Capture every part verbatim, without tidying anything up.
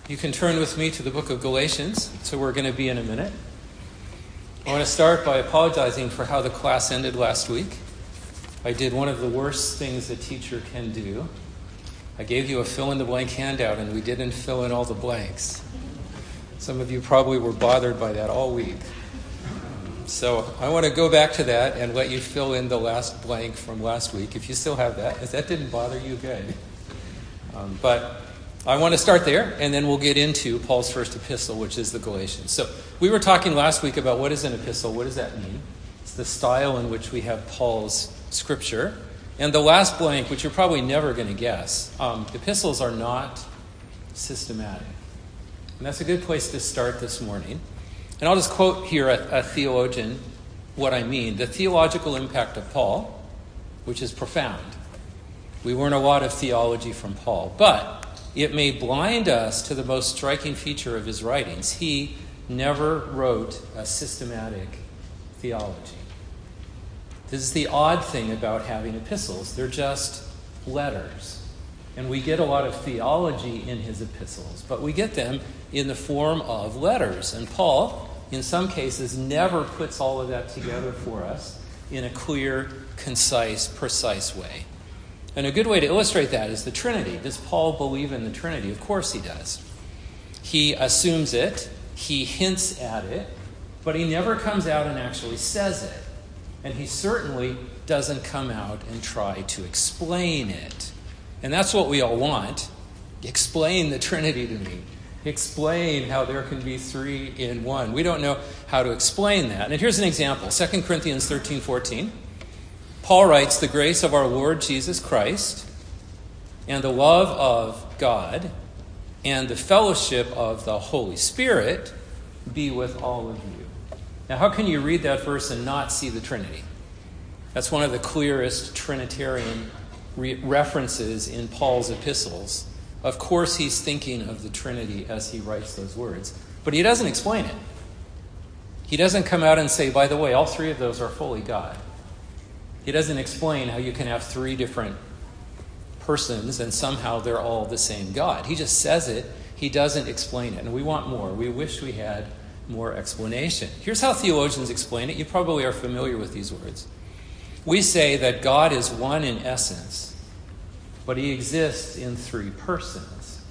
You can turn with me to the book of Galatians, so we're going to be in a minute. I want to start by apologizing for how the class ended last week. I did one of the worst things a teacher can do. I gave you a fill-in-the-blank handout, and we didn't fill in all the blanks. Some of you probably were bothered by that all week. So I want to go back to that and let you fill in the last blank from last week, if you still have that. If that didn't bother you, good. Um, but I want to start there, and then we'll get into Paul's first epistle, which is the Galatians. So we were talking last week about what is an epistle. What does that mean? It's the style in which we have Paul's scripture. And the last blank, which you're probably never going to guess, um, epistles are not systematic. And that's a good place to start this morning. And I'll just quote here a, a theologian what I mean. The theological impact of Paul, which is profound. We learn a lot of theology from Paul, but it may blind us to the most striking feature of his writings. He never wrote a systematic theology. This is the odd thing about having epistles. They're just letters. And we get a lot of theology in his epistles, but we get them in the form of letters. And Paul, in some cases, never puts all of that together for us in a clear, concise, precise way. And a good way to illustrate that is the Trinity. Does Paul believe in the Trinity? Of course he does. He assumes it, he hints at it, but he never comes out and actually says it. And he certainly doesn't come out and try to explain it. And that's what we all want. Explain the Trinity to me. Explain how there can be three in one. We don't know how to explain that. And here's an example. Second Corinthians thirteen fourteen. Paul writes, "The grace of our Lord Jesus Christ and the love of God and the fellowship of the Holy Spirit be with all of you." Now, how can you read that verse and not see the Trinity? That's one of the clearest Trinitarian re- references in Paul's epistles. Of course, he's thinking of the Trinity as he writes those words, but he doesn't explain it. He doesn't come out and say, by the way, all three of those are fully God. He doesn't explain how you can have three different persons and somehow they're all the same God. He just says it. He doesn't explain it. And we want more. We wish we had more explanation. Here's how theologians explain it. You probably are familiar with these words. We say that God is one in essence, but he exists in three persons.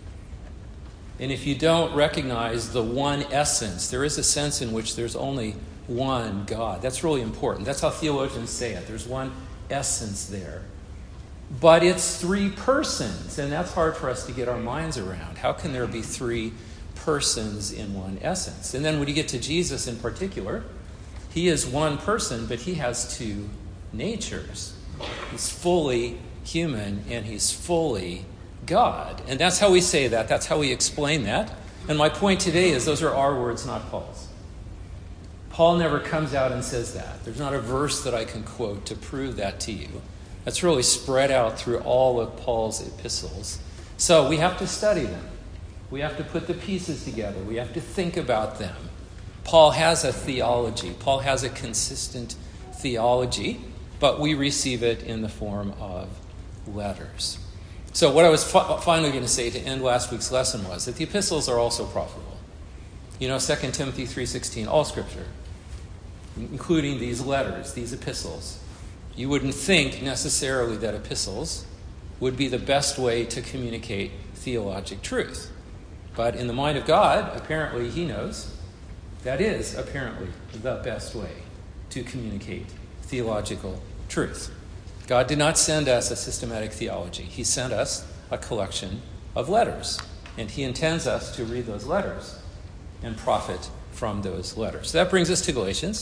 And if you don't recognize the one essence, there is a sense in which there's only one God. That's really important. That's how theologians say it. There's one essence there. But it's three persons, and that's hard for us to get our minds around. How can there be three persons in one essence? And then when you get to Jesus in particular, he is one person, but he has two natures. He's fully human, and he's fully God. And that's how we say that. That's how we explain that. And my point today is those are our words, not Paul's. Paul never comes out and says that. There's not a verse that I can quote to prove that to you. That's really spread out through all of Paul's epistles. So we have to study them. We have to put the pieces together. We have to think about them. Paul has a theology. Paul has a consistent theology, but we receive it in the form of letters. So what I was fi- finally going to say to end last week's lesson was that the epistles are also profitable. You know, Second Timothy three sixteen, all scripture, including these letters, these epistles. You wouldn't think necessarily that epistles would be the best way to communicate theologic truth. But in the mind of God, apparently he knows that is apparently the best way to communicate theological truth. God did not send us a systematic theology. He sent us a collection of letters. And he intends us to read those letters and profit from those letters. So that brings us to Galatians.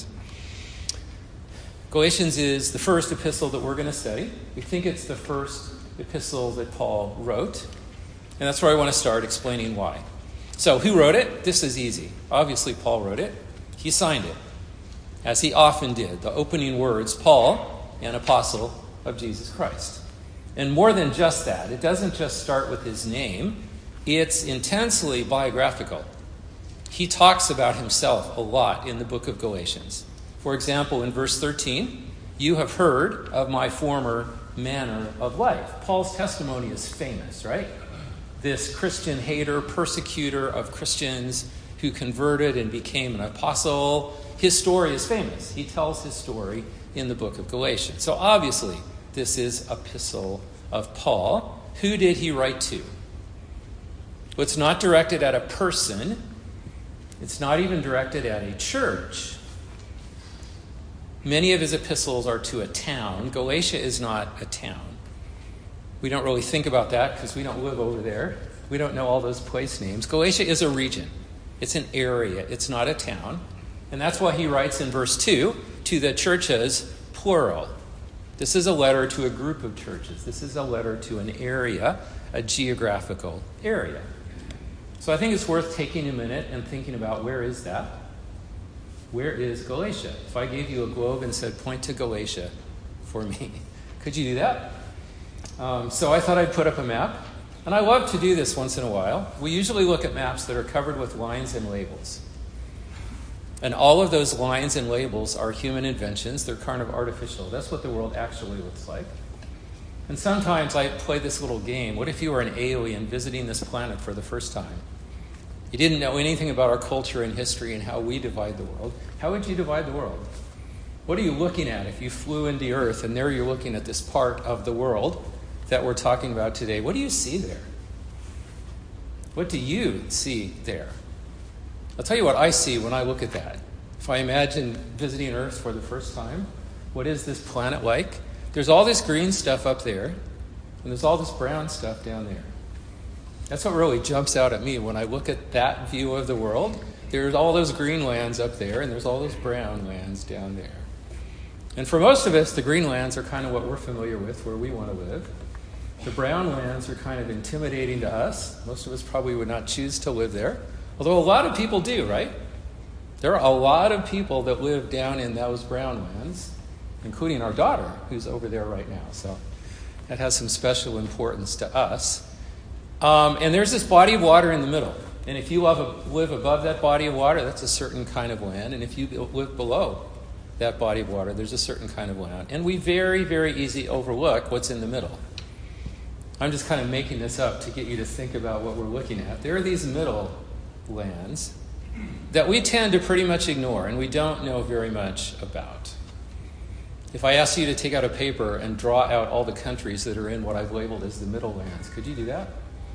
Galatians is the first epistle that we're going to study. We think it's the first epistle that Paul wrote. And that's where I want to start explaining why. So who wrote it? This is easy. Obviously, Paul wrote it. He signed it, as he often did. The opening words, Paul, an apostle of Jesus Christ. And more than just that, it doesn't just start with his name. It's intensely biographical. He talks about himself a lot in the book of Galatians. For example, in verse thirteen, you have heard of my former manner of life. Paul's testimony is famous, right? this Christian hater, persecutor of Christians who converted and became an apostle. His story is famous. He tells his story in the book of Galatians. So obviously, this is epistle of Paul. Who did he write to? Well, it's not directed at a person. It's not even directed at a church. Many of his epistles are to a town. Galatia is not a town. We don't really think about that because we don't live over there. We don't know all those place names. Galatia is a region. It's an area. It's not a town. And that's why he writes in verse two, to the churches, plural. This is a letter to a group of churches. This is a letter to an area, a geographical area. So I think it's worth taking a minute and thinking about, where is that? Where is Galatia? If I gave you a globe and said, point to Galatia for me, could you do that? Um, so I thought I'd put up a map. And I love to do this once in a while. We usually look at maps that are covered with lines and labels. And all of those lines and labels are human inventions. They're kind of artificial. That's what the world actually looks like. And sometimes I play this little game. What if you were an alien visiting this planet for the first time? You didn't know anything about our culture and history and how we divide the world. How would you divide the world? What are you looking at if you flew into Earth and there you're looking at this part of the world that we're talking about today? What do you see there? What do you see there? I'll tell you what I see when I look at that. If I imagine visiting Earth for the first time, what is this planet like? There's all this green stuff up there, and there's all this brown stuff down there. That's what really jumps out at me when I look at that view of the world. There's all those green lands up there, and there's all those brown lands down there. And for most of us, the green lands are kind of what we're familiar with, where we want to live. The brown lands are kind of intimidating to us. Most of us probably would not choose to live there. Although a lot of people do, right? There are a lot of people that live down in those brown lands, including our daughter, who's over there right now. So that has some special importance to us. Um, and there's this body of water in the middle. And if you live, live above that body of water, that's a certain kind of land. And if you live below that body of water, there's a certain kind of land. And we very, very easily overlook what's in the middle. I'm just kind of making this up to get you to think about what we're looking at. There are these middle lands that we tend to pretty much ignore and we don't know very much about. If I asked you to take out a paper and draw out all the countries that are in what I've labeled as the middle lands, could you do that?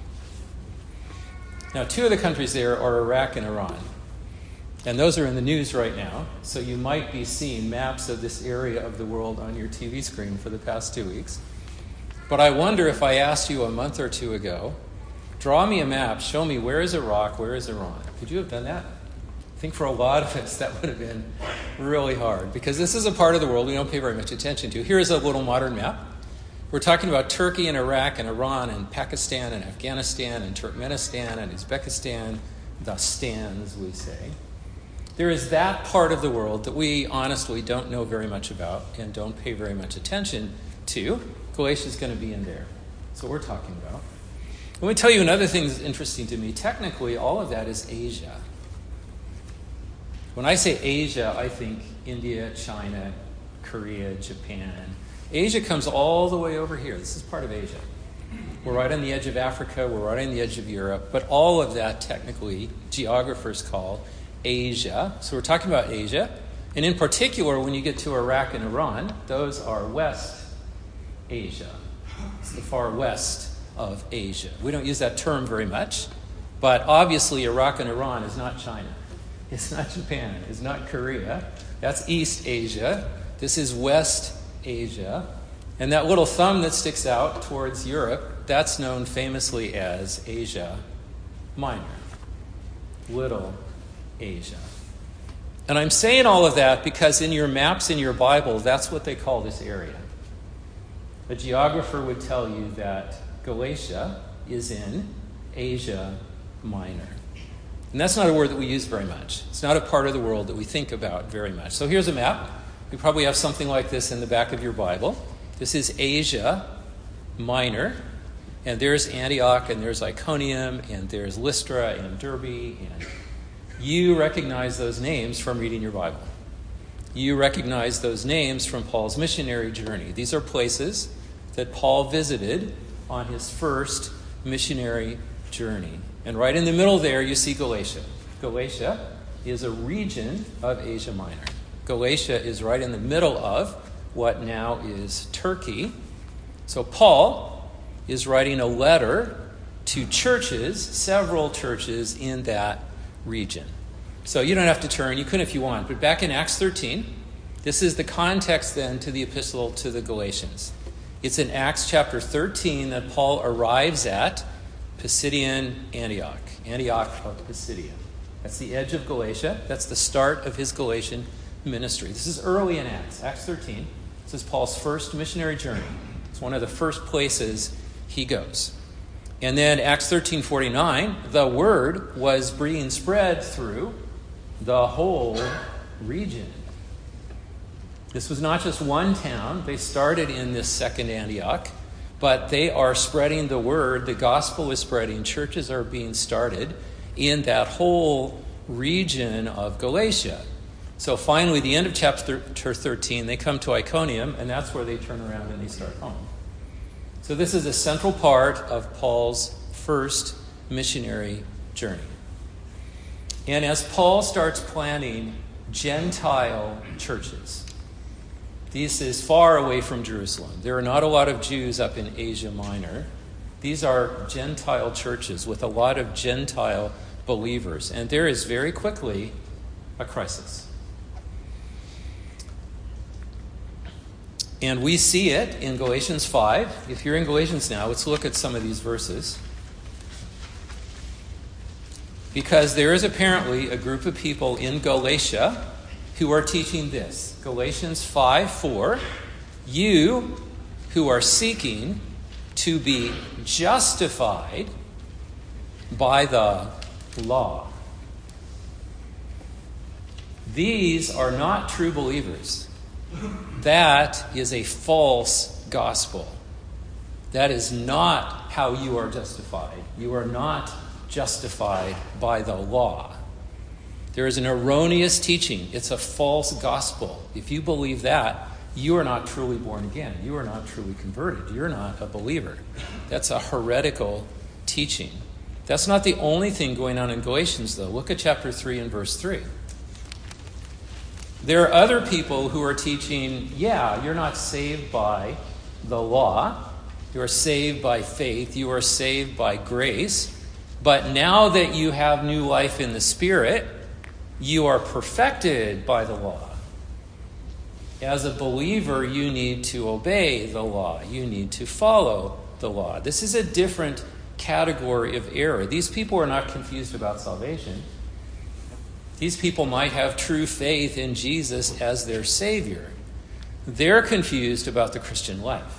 Now, two of the countries there are Iraq and Iran. And those are in the news right now, so you might be seeing maps of this area of the world on your T V screen for the past two weeks. But I wonder if I asked you a month or two ago, draw me a map, show me where is Iraq, where is Iran. Could you have done that? I think for a lot of us that would have been really hard, because this is a part of the world we don't pay very much attention to. Here's a little modern map. We're talking about Turkey and Iraq and Iran and Pakistan and Afghanistan and Turkmenistan and Uzbekistan, the stands, we say. There is that part of the world that we honestly don't know very much about and don't pay very much attention to. Galatia is going to be in there. That's what we're talking about. Let me tell you another thing that's interesting to me. Technically, all of that is Asia. When I say Asia, I think India, China, Korea, Japan. Asia comes all the way over here. This is part of Asia. We're right on the edge of Africa. We're right on the edge of Europe. But all of that, technically, geographers call Asia. So we're talking about Asia. And in particular, when you get to Iraq and Iran, those are West Asia. It's the far west of Asia. We don't use that term very much, but obviously Iraq and Iran is not China. It's not Japan. It's not Korea. That's East Asia. This is West Asia. And that little thumb that sticks out towards Europe, that's known famously as Asia Minor. Little Asia. And I'm saying all of that because in your maps in your Bible, that's what they call this area. A geographer would tell you that Galatia is in Asia Minor. And that's not a word that we use very much. It's not a part of the world that we think about very much. So here's a map. You probably have something like this in the back of your Bible. This is Asia Minor. And there's Antioch, and there's Iconium, and there's Lystra, and Derbe. And you recognize those names from reading your Bible. You recognize those names from Paul's missionary journey. These are places that Paul visited on his first missionary journey. And right in the middle there, you see Galatia. Galatia is a region of Asia Minor. Galatia is right in the middle of what now is Turkey. So Paul is writing a letter to churches, several churches in that region. So you don't have to turn, you could if you want, but back in Acts thirteen, this is the context then to the epistle to the Galatians. It's in Acts chapter thirteen that Paul arrives at Pisidian Antioch, Antioch of Pisidia. That's the edge of Galatia. That's the start of his Galatian ministry. This is early in Acts, Acts thirteen. This is Paul's first missionary journey. It's one of the first places he goes. And then Acts thirteen forty-nine, the word was being spread through the whole region. This was not just one town. They started in this second Antioch, but they are spreading the word. The gospel is spreading. Churches are being started in that whole region of Galatia. So finally, the end of chapter thirteen, they come to Iconium, and that's where they turn around and they start home. So this is a central part of Paul's first missionary journey. And as Paul starts planning Gentile churches, this is far away from Jerusalem. There are not a lot of Jews up in Asia Minor. These are Gentile churches with a lot of Gentile believers. And there is very quickly a crisis. And we see it in Galatians five. If you're in Galatians now, let's look at some of these verses. Because there is apparently a group of people in Galatia who are teaching this. Galatians five four, you who are seeking to be justified by the law. These are not true believers. That is a false gospel. That is not how you are justified. You are not justified by the law. There is an erroneous teaching. It's a false gospel. If you believe that, you are not truly born again. You are not truly converted. You're not a believer. That's a heretical teaching. That's not the only thing going on in Galatians, though. Look at chapter three and verse three. There are other people who are teaching, yeah, you're not saved by the law. You are saved by faith. You are saved by grace. But now that you have new life in the Spirit, you are perfected by the law. As a believer, you need to obey the law. You need to follow the law. This is a different category of error. These people are not confused about salvation. These people might have true faith in Jesus as their Savior. They're confused about the Christian life.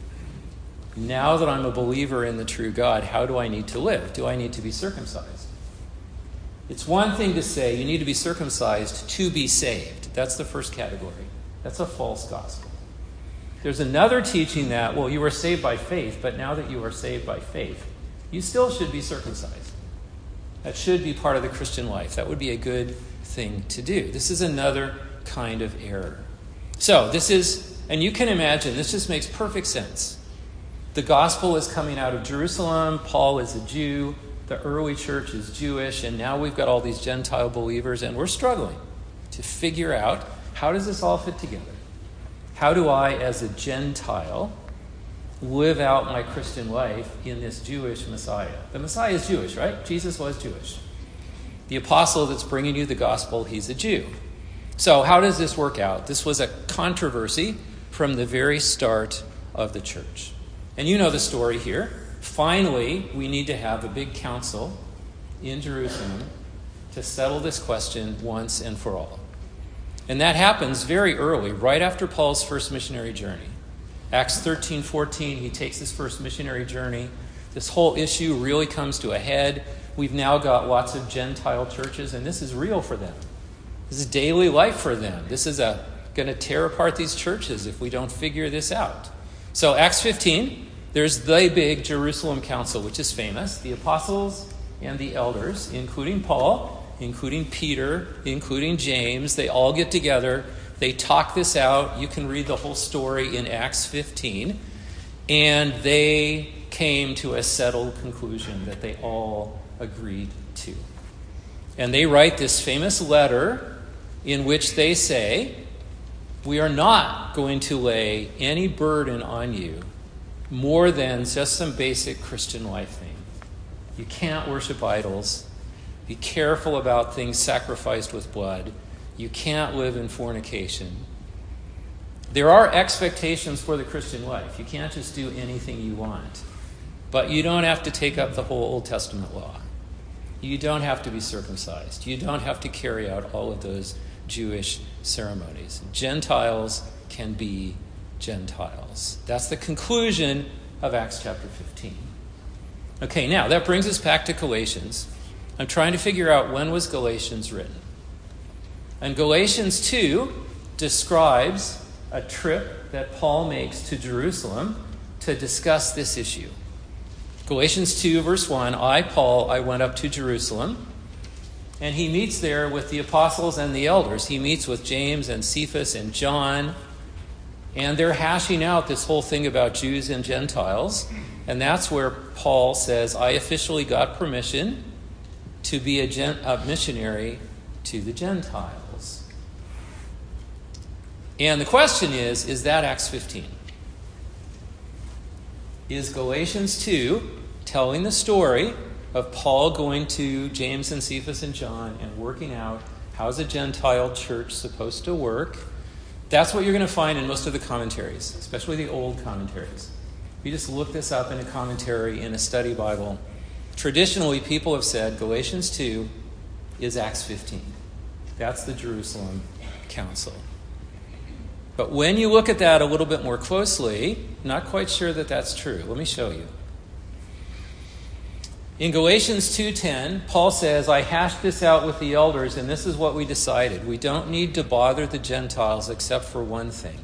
Now that I'm a believer in the true God, how do I need to live? Do I need to be circumcised? It's one thing to say you need to be circumcised to be saved. That's the first category. That's a false gospel. There's another teaching that, well, you were saved by faith, but now that you are saved by faith, you still should be circumcised. That should be part of the Christian life. That would be a good thing to do. This is another kind of error. So this is, and you can imagine, this just makes perfect sense. The gospel is coming out of Jerusalem. Paul is a Jew. The early church is Jewish. And now we've got all these Gentile believers, and we're struggling to figure out, how does this all fit together? How do I, as a Gentile, live out my Christian life in this Jewish Messiah? The Messiah is Jewish, right? Jesus was Jewish. The apostle that's bringing you the gospel, he's a Jew. So how does this work out? This was a controversy from the very start of the church. And you know the story here. Finally, we need to have a big council in Jerusalem to settle this question once and for all. And that happens very early, right after Paul's first missionary journey. Acts thirteen fourteen, he takes his first missionary journey. This whole issue really comes to a head. We've now got lots of Gentile churches, and this is real for them. This is daily life for them. This is a, going to tear apart these churches if we don't figure this out. So Acts fifteen, there's the big Jerusalem council, which is famous. The apostles and the elders, including Paul, including Peter, including James, they all get together. They talk this out. You can read the whole story in Acts fifteen. And they came to a settled conclusion that they all agreed to. And they write this famous letter in which they say, we are not going to lay any burden on you more than just some basic Christian life thing. You can't worship idols. Be careful about things sacrificed with blood. You can't live in fornication. There are expectations for the Christian life. You can't just do anything you want. But you don't have to take up the whole Old Testament law. You don't have to be circumcised. You don't have to carry out all of those Jewish ceremonies. Gentiles can be Gentiles. That's the conclusion of Acts chapter fifteen. Okay, now that brings us back to Galatians. I'm trying to figure out when was Galatians written. And Galatians two describes a trip that Paul makes to Jerusalem to discuss this issue. Galatians two, verse one, I, Paul, I went up to Jerusalem. And he meets there with the apostles and the elders. He meets with James and Cephas and John. And they're hashing out this whole thing about Jews and Gentiles. And that's where Paul says, I officially got permission to be a, gen- a missionary to the Gentiles. And the question is, is that Acts fifteen? Is Galatians two telling the story of Paul going to James and Cephas and John and working out how's a Gentile church supposed to work? That's what you're going to find in most of the commentaries, especially the old commentaries. If you just look this up in a commentary in a study Bible, traditionally people have said Galatians two is Acts fifteen. That's the Jerusalem Council. But when you look at that a little bit more closely, not quite sure that that's true. Let me show you. In Galatians two ten, Paul says, I hashed this out with the elders, and this is what we decided. We don't need to bother the Gentiles except for one thing.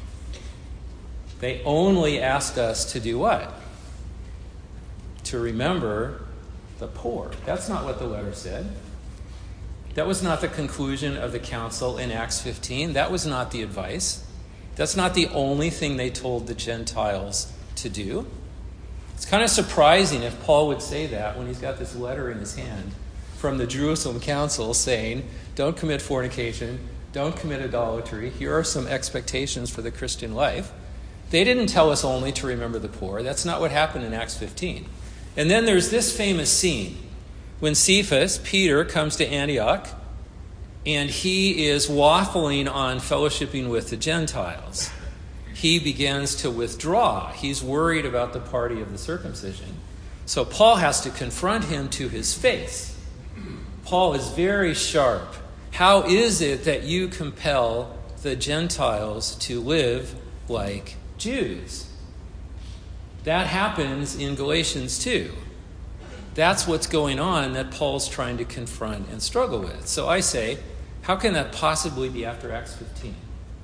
They only asked us to do what? To remember the poor. That's not what the letter said. That was not the conclusion of the council in Acts fifteen. That was not the advice. That's not the only thing they told the Gentiles to do. It's kind of surprising if Paul would say that when he's got this letter in his hand from the Jerusalem council saying, don't commit fornication, don't commit idolatry. Here are some expectations for the Christian life. They didn't tell us only to remember the poor. That's not what happened in Acts fifteen. And then there's this famous scene when Cephas, Peter, comes to Antioch, and he is waffling on fellowshipping with the Gentiles. He begins to withdraw. He's worried about the party of the circumcision. So Paul has to confront him to his face. Paul is very sharp. How is it that you compel the Gentiles to live like Jews? That happens in Galatians two. That's what's going on that Paul's trying to confront and struggle with. So I say, how can that possibly be after Acts fifteen?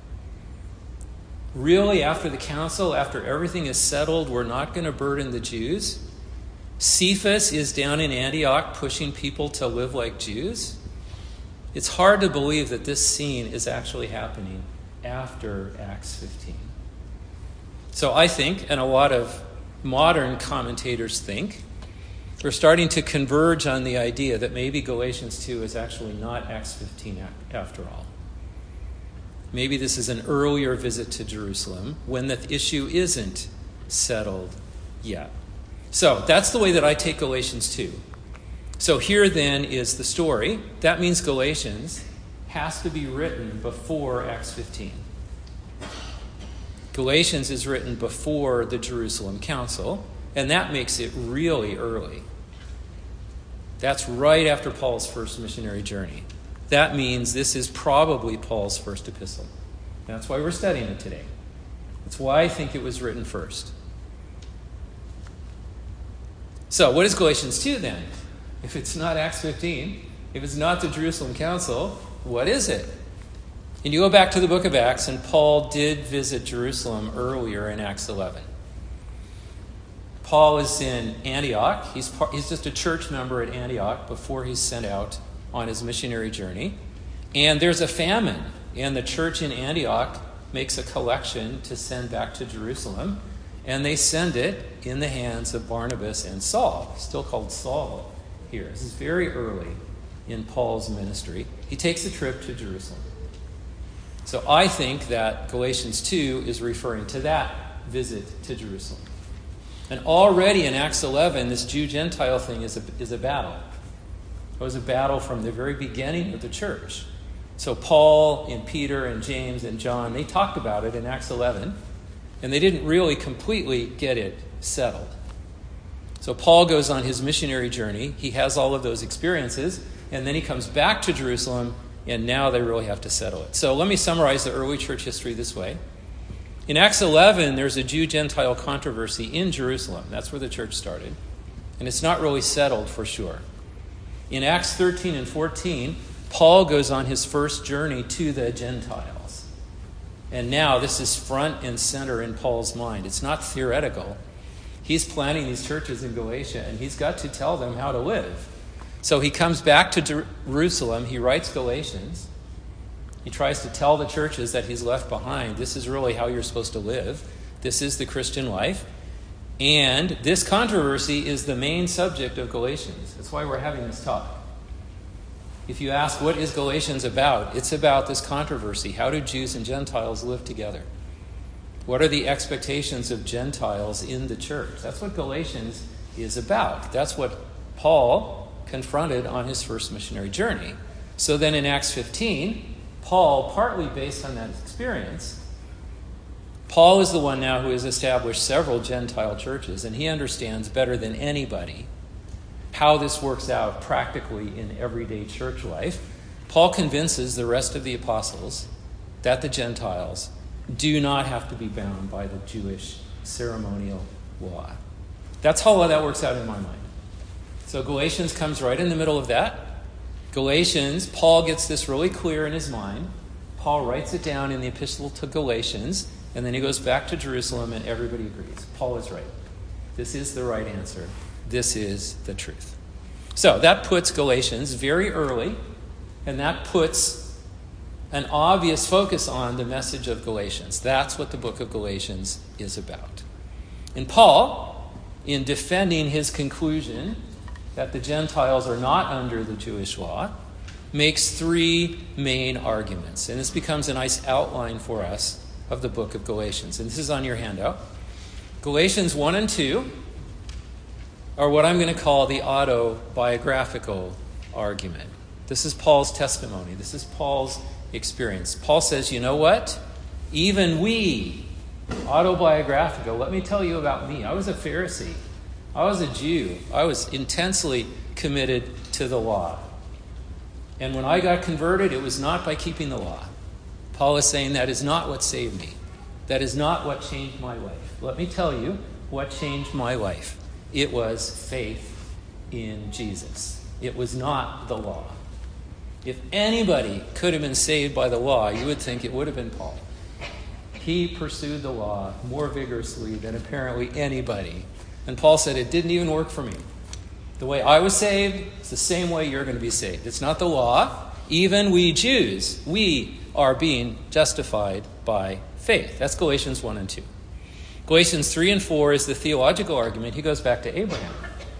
Really, after the council, after everything is settled, we're not going to burden the Jews? Cephas is down in Antioch pushing people to live like Jews? It's hard to believe that this scene is actually happening after Acts fifteen. So I think, and a lot of modern commentators think, we're starting to converge on the idea that maybe Galatians two is actually not Acts fifteen after all. Maybe this is an earlier visit to Jerusalem when the issue isn't settled yet. So that's the way that I take Galatians two. So here then is the story. That means Galatians has to be written before Acts fifteen. Galatians is written before the Jerusalem Council, and that makes it really early. That's right after Paul's first missionary journey. That means this is probably Paul's first epistle. That's why we're studying it today. That's why I think it was written first. So what is Galatians two then? If it's not Acts fifteen, if it's not the Jerusalem Council, what is it? And you go back to the book of Acts, and Paul did visit Jerusalem earlier in Acts eleven. Paul is in Antioch. He's, part, he's just a church member at Antioch before he's sent out on his missionary journey. And there's a famine, and the church in Antioch makes a collection to send back to Jerusalem. and they send it in the hands of Barnabas and Saul, still called Saul here. This is very early in Paul's ministry. He takes a trip to Jerusalem. So I think that Galatians two is referring to that visit to Jerusalem. And already in Acts eleven, this Jew-Gentile thing is a, is a battle. It was a battle from the very beginning of the church. So Paul and Peter and James and John, they talked about it in Acts eleven, and they didn't really completely get it settled. So Paul goes on his missionary journey. He has all of those experiences, and then he comes back to Jerusalem, and now they really have to settle it. So let me summarize the early church history this way. In Acts eleven, there's a Jew-Gentile controversy in Jerusalem. That's where the church started. And it's not really settled for sure. In Acts thirteen and fourteen, Paul goes on his first journey to the Gentiles. And now this is front and center in Paul's mind. It's not theoretical. He's planning these churches in Galatia, and he's got to tell them how to live. So he comes back to Jerusalem. He writes Galatians. He tries to tell the churches that he's left behind, this is really how you're supposed to live. This is the Christian life. And this controversy is the main subject of Galatians. That's why we're having this talk. If you ask, what is Galatians about? It's about this controversy. How do Jews and Gentiles live together? What are the expectations of Gentiles in the church? That's what Galatians is about. That's what Paul confronted on his first missionary journey. So then in Acts fifteen, Paul, partly based on that experience, Paul is the one now who has established several Gentile churches, and he understands better than anybody how this works out practically in everyday church life. Paul convinces the rest of the apostles that the Gentiles do not have to be bound by the Jewish ceremonial law. That's how that works out in my mind. So Galatians comes right in the middle of that. Galatians, Paul gets this really clear in his mind. Paul writes it down in the epistle to Galatians, and then he goes back to Jerusalem, and everybody agrees. Paul is right. This is the right answer. This is the truth. So that puts Galatians very early, and that puts an obvious focus on the message of Galatians. That's what the book of Galatians is about. And Paul, in defending his conclusion that the Gentiles are not under the Jewish law, makes three main arguments. And this becomes a nice outline for us of the book of Galatians. And this is on your handout. Galatians one and two are what I'm going to call the autobiographical argument. This is Paul's testimony. This is Paul's experience. Paul says, you know what? Even we, autobiographical, let me tell you about me. I was a Pharisee. I was a Jew. I was intensely committed to the law. And when I got converted, it was not by keeping the law. Paul is saying that is not what saved me. That is not what changed my life. Let me tell you what changed my life. It was faith in Jesus. It was not the law. If anybody could have been saved by the law, you would think it would have been Paul. He pursued the law more vigorously than apparently anybody. And Paul said, it didn't even work for me. The way I was saved is the same way you're going to be saved. It's not the law. Even we Jews, we are being justified by faith. That's Galatians one and two. Galatians three and four is the theological argument. He goes back to Abraham.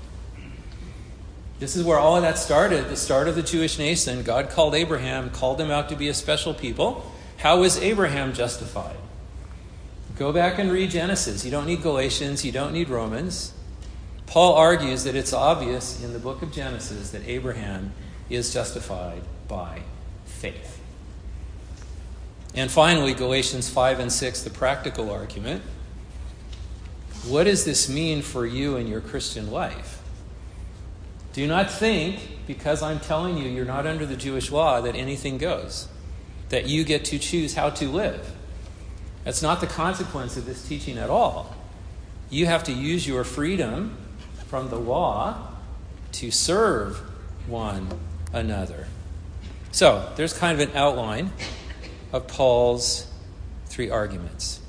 This is where all of that started, the start of the Jewish nation. God called Abraham, called him out to be a special people. How was Abraham justified? Go back and read Genesis. You don't need Galatians. You don't need Romans. Paul argues that it's obvious in the book of Genesis that Abraham is justified by faith. And finally, Galatians five and six, the practical argument. What does this mean for you in your Christian life? Do not think, because I'm telling you you're not under the Jewish law, that anything goes, that you get to choose how to live. That's not the consequence of this teaching at all. You have to use your freedom from the law to serve one another. So, there's kind of an outline of Paul's three arguments.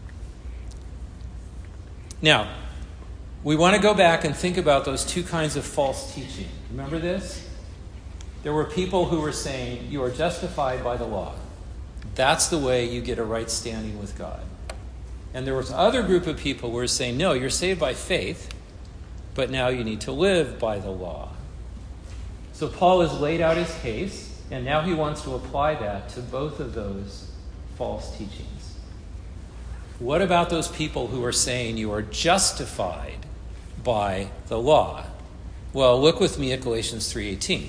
Now, we want to go back and think about those two kinds of false teaching. Remember this? There were people who were saying, you are justified by the law. That's the way you get a right standing with God. And there was other group of people who were saying, no, you're saved by faith, but now you need to live by the law. So Paul has laid out his case, and now he wants to apply that to both of those false teachings. What about those people who are saying you are justified by the law? Well, look with me at Galatians three eighteen.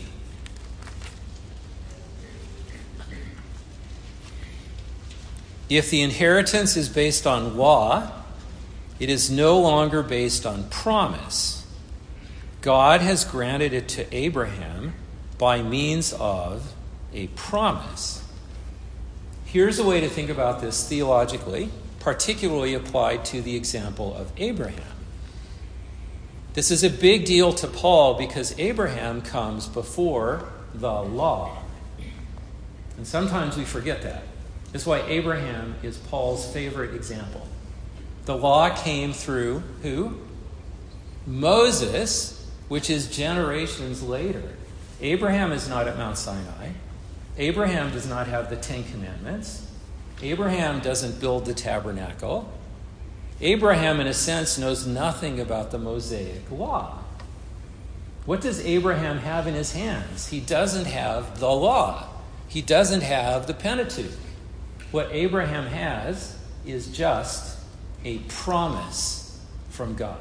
If the inheritance is based on law, it is no longer based on promise. God has granted it to Abraham by means of a promise. Here's a way to think about this theologically, particularly applied to the example of Abraham. This is a big deal to Paul because Abraham comes before the law. And sometimes we forget that. That's why Abraham is Paul's favorite example. The law came through who? Moses, which is generations later. Abraham is not at Mount Sinai. Abraham does not have the Ten Commandments. Abraham doesn't build the tabernacle. Abraham, in a sense, knows nothing about the Mosaic law. What does Abraham have in his hands? He doesn't have the law. He doesn't have the Pentateuch. What Abraham has is just a promise from God.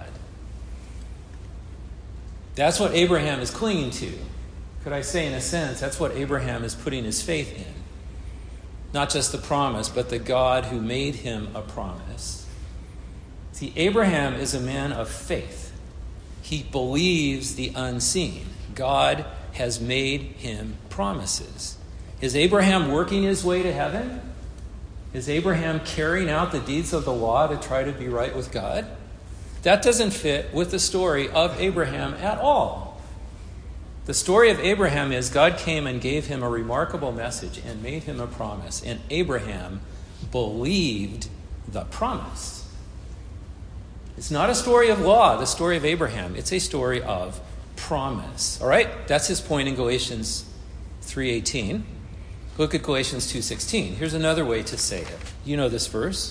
That's what Abraham is clinging to. Could I say, in a sense, that's what Abraham is putting his faith in. Not just the promise, but the God who made him a promise. See, Abraham is a man of faith. He believes the unseen. God has made him promises. Is Abraham working his way to heaven? Is Abraham carrying out the deeds of the law to try to be right with God? That doesn't fit with the story of Abraham at all. The story of Abraham is God came and gave him a remarkable message and made him a promise. And Abraham believed the promise. It's not a story of law, the story of Abraham. It's a story of promise. All right? That's his point in Galatians three eighteen. Look at Galatians two sixteen. Here's another way to say it. You know this verse.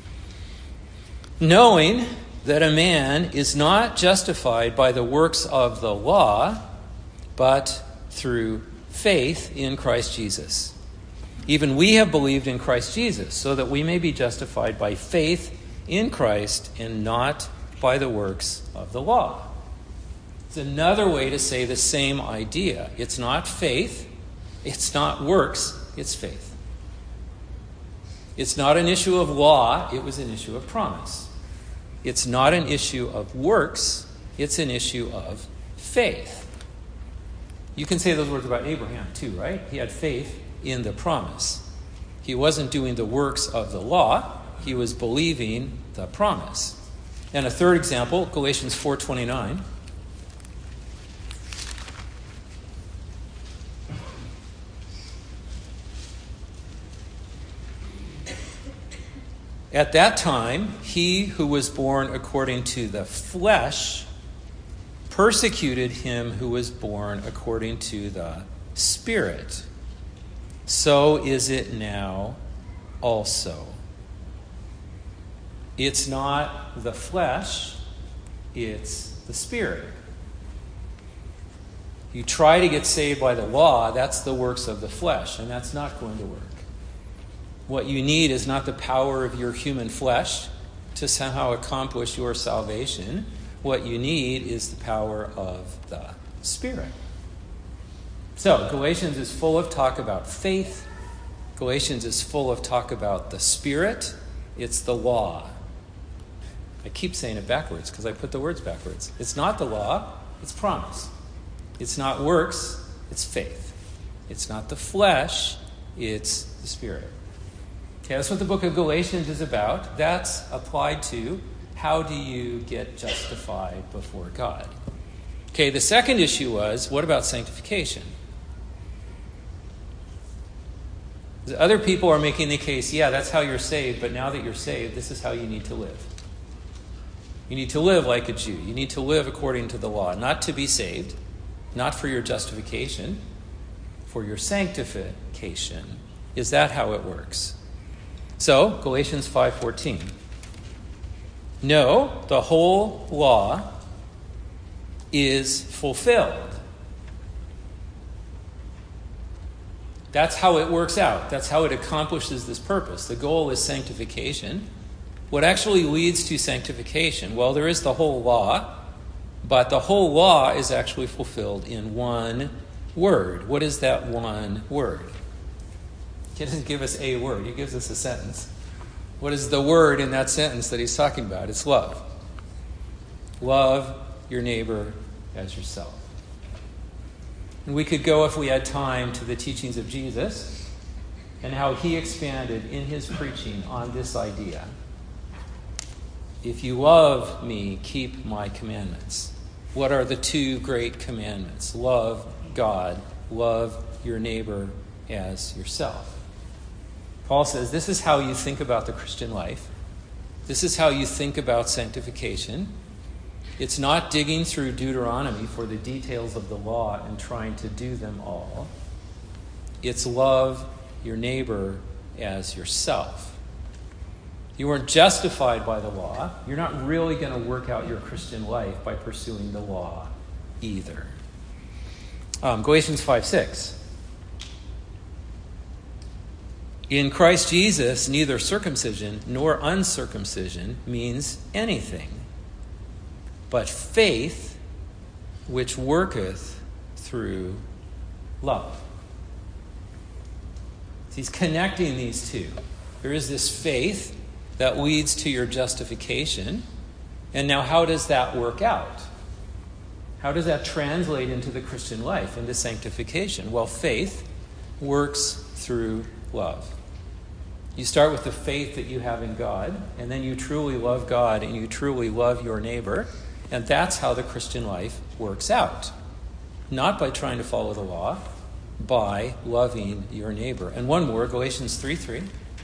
Knowing that a man is not justified by the works of the law, but through faith in Christ Jesus. Even we have believed in Christ Jesus, so that we may be justified by faith in Christ and not by the works of the law. It's another way to say the same idea. It's not faith. It's not works, it's faith. It's not an issue of law, it was an issue of promise. It's not an issue of works, it's an issue of faith. You can say those words about Abraham too, right? He had faith in the promise. He wasn't doing the works of the law, he was believing the promise. And a third example, Galatians four twenty-nine. At that time, he who was born according to the flesh persecuted him who was born according to the Spirit. So is it now also. It's not the flesh, it's the Spirit. You try to get saved by the law, that's the works of the flesh, and that's not going to work. What you need is not the power of your human flesh to somehow accomplish your salvation. What you need is the power of the Spirit. So, Galatians is full of talk about faith. Galatians is full of talk about the Spirit. It's the law. I keep saying it backwards because I put the words backwards. It's not the law, it's promise. It's not works, it's faith. It's not the flesh, it's the Spirit. Okay, that's what the book of Galatians is about. That's applied to how do you get justified before God. Okay, the second issue was, what about sanctification? Other people are making the case, yeah, that's how you're saved, but now that you're saved, this is how you need to live. You need to live like a Jew. You need to live according to the law, not to be saved, not for your justification, for your sanctification. Is that how it works? So, Galatians five fourteen. No, the whole law is fulfilled. That's how it works out. That's how it accomplishes this purpose. The goal is sanctification. What actually leads to sanctification? Well, there is the whole law, but the whole law is actually fulfilled in one word. What is that one word? He doesn't give us a word. He gives us a sentence. What is the word in that sentence that he's talking about? It's love. Love your neighbor as yourself. And we could go, if we had time, to the teachings of Jesus and how he expanded in his preaching on this idea. If you love me, keep my commandments. What are the two great commandments? Love God, love your neighbor as yourself. Paul says this is how you think about the Christian life. This is how you think about sanctification. It's not digging through Deuteronomy for the details of the law and trying to do them all. It's love your neighbor as yourself. You weren't justified by the law. You're not really going to work out your Christian life by pursuing the law either. Um, Galatians five six. In Christ Jesus, neither circumcision nor uncircumcision means anything, but faith which worketh through love. He's connecting these two. There is this faith that leads to your justification. And now how does that work out? How does that translate into the Christian life, into sanctification? Well, faith works through love. You start with the faith that you have in God, and then you truly love God and you truly love your neighbor, and that's how the Christian life works out. Not by trying to follow the law, by loving your neighbor. And one more, Galatians three three.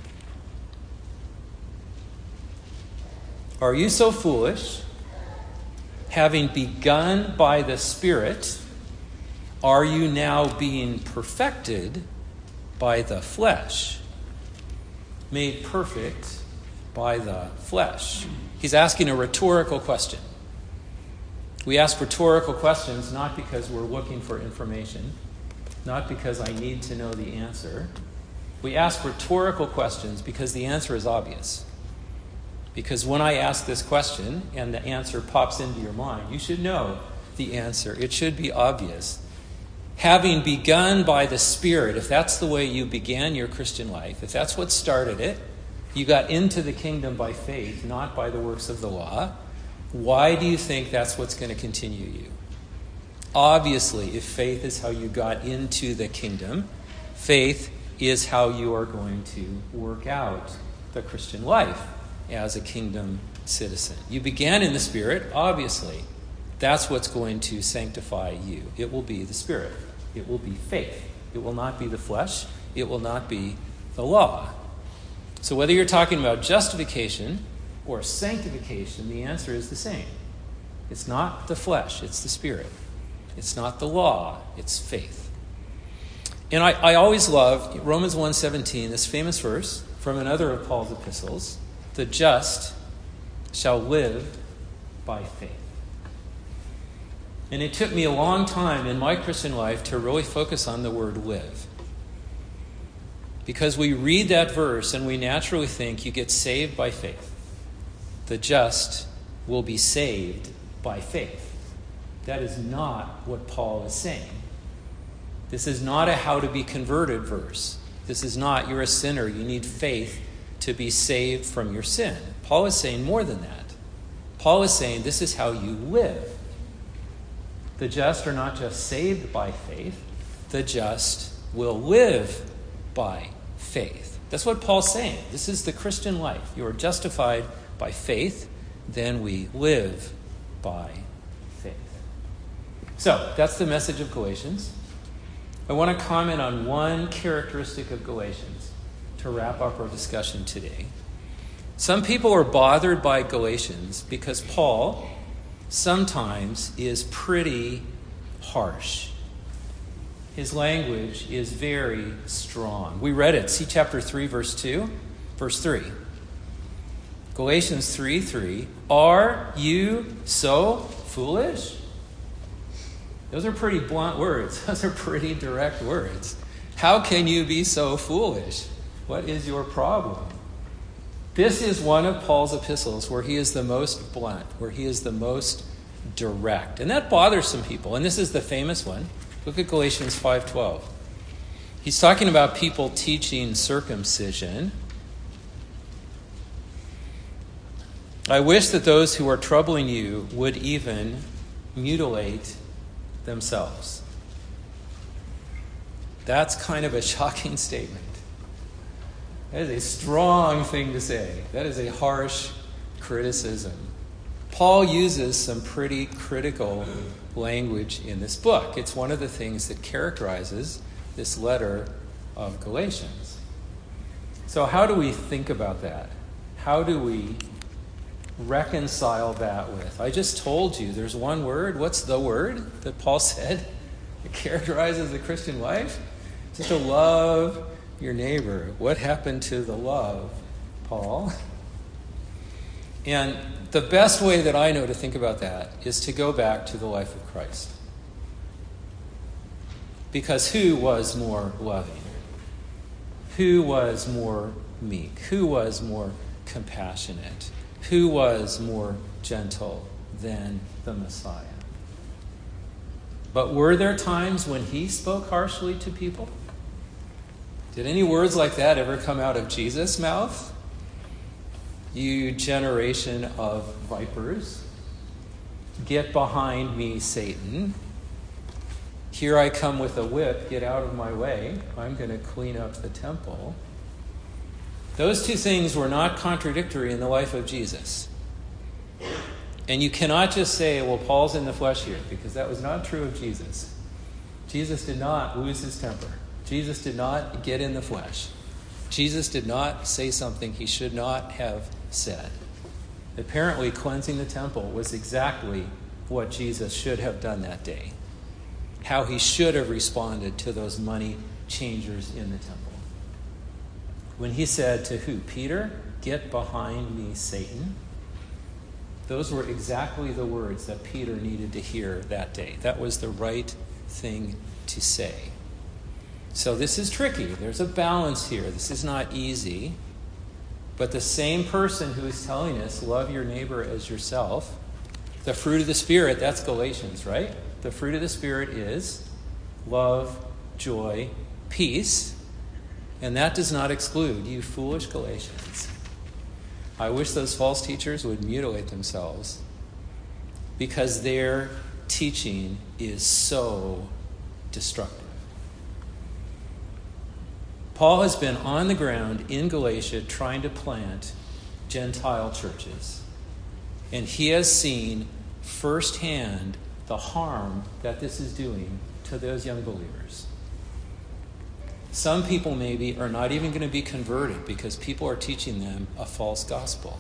Are you so foolish, having begun by the Spirit, are you now being perfected by the flesh? Made perfect by the flesh. He's asking a rhetorical question. We ask rhetorical questions not because we're looking for information, not because I need to know the answer. We ask rhetorical questions because the answer is obvious. Because when I ask this question and the answer pops into your mind, you should know the answer. It should be obvious. Having begun by the Spirit, if that's the way you began your Christian life, if that's what started it, you got into the kingdom by faith, not by the works of the law, why do you think that's what's going to continue you? Obviously, if faith is how you got into the kingdom, faith is how you are going to work out the Christian life as a kingdom citizen. You began in the Spirit, obviously. That's what's going to sanctify you. It will be the Spirit. It will be faith. It will not be the flesh. It will not be the law. So whether you're talking about justification or sanctification, the answer is the same. It's not the flesh, it's the Spirit. It's not the law, it's faith. And I, I always love Romans one seventeen, this famous verse from another of Paul's epistles. The just shall live by faith. And it took me a long time in my Christian life to really focus on the word live. Because we read that verse and we naturally think you get saved by faith. The just will be saved by faith. That is not what Paul is saying. This is not a how to be converted verse. This is not you're a sinner, you need faith to be saved from your sin. Paul is saying more than that. Paul is saying this is how you live. The just are not just saved by faith. The just will live by faith. That's what Paul's saying. This is the Christian life. You are justified by faith, then we live by faith. So, that's the message of Galatians. I want to comment on one characteristic of Galatians to wrap up our discussion today. Some people are bothered by Galatians because Paul sometimes is pretty harsh. His language is very strong. We read it. See chapter three, verse two, verse three. Galatians three three, are you so foolish? Those are pretty blunt words. Those are pretty direct words. How can you be so foolish? What is your problem? This is one of Paul's epistles where he is the most blunt, where he is the most direct. And that bothers some people. And this is the famous one. Look at Galatians five twelve. He's talking about people teaching circumcision. I wish that those who are troubling you would even mutilate themselves. That's kind of a shocking statement. That is a strong thing to say. That is a harsh criticism. Paul uses some pretty critical language in this book. It's one of the things that characterizes this letter of Galatians. So how do we think about that? How do we reconcile that with? I just told you there's one word. What's the word that Paul said? It characterizes the Christian life? Just to love your neighbor. What happened to the love, Paul? And the best way that I know to think about that is to go back to the life of Christ. Because who was more loving? Who was more meek? Who was more compassionate? Who was more gentle than the Messiah? But were there times when he spoke harshly to people? Did any words like that ever come out of Jesus' mouth? You generation of vipers, get behind me, Satan. Here I come with a whip, get out of my way. I'm going to clean up the temple. Those two things were not contradictory in the life of Jesus. And you cannot just say, well, Paul's in the flesh here, because that was not true of Jesus. Jesus did not lose his temper. Jesus did not get in the flesh. Jesus did not say something he should not have said. Apparently, cleansing the temple was exactly what Jesus should have done that day. How he should have responded to those money changers in the temple. When he said to who? Peter, get behind me, Satan. Those were exactly the words that Peter needed to hear that day. That was the right thing to say. So this is tricky. There's a balance here. This is not easy. But the same person who is telling us, love your neighbor as yourself, the fruit of the Spirit, that's Galatians, right? The fruit of the Spirit is love, joy, peace. And that does not exclude you foolish Galatians. I wish those false teachers would mutilate themselves because their teaching is so destructive. Paul has been on the ground in Galatia trying to plant Gentile churches. And he has seen firsthand the harm that this is doing to those young believers. Some people maybe are not even going to be converted because people are teaching them a false gospel.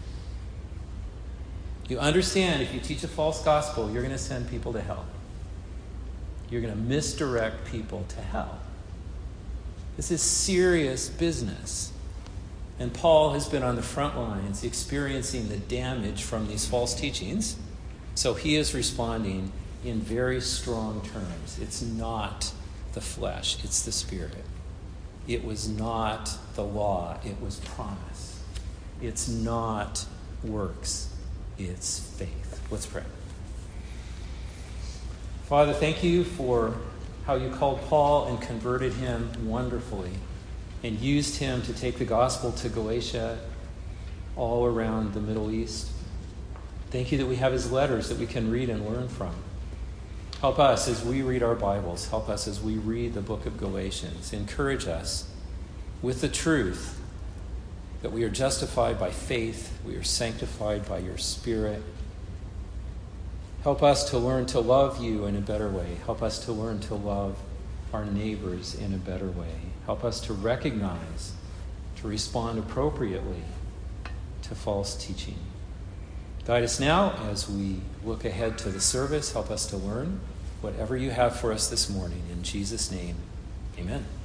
You understand, if you teach a false gospel, you're going to send people to hell. You're going to misdirect people to hell. This is serious business. And Paul has been on the front lines experiencing the damage from these false teachings. So he is responding in very strong terms. It's not the flesh, it's the Spirit. It was not the law, it was promise. It's not works, it's faith. Let's pray. Father, thank you for how you called Paul and converted him wonderfully and used him to take the gospel to Galatia all around the Middle East. Thank you that we have his letters that we can read and learn from. Help us as we read our Bibles. Help us as we read the book of Galatians. Encourage us with the truth that we are justified by faith. We are sanctified by your Spirit. Help us to learn to love you in a better way. Help us to learn to love our neighbors in a better way. Help us to recognize, to respond appropriately to false teaching. Guide us now as we look ahead to the service. Help us to learn whatever you have for us this morning. In Jesus' name, amen.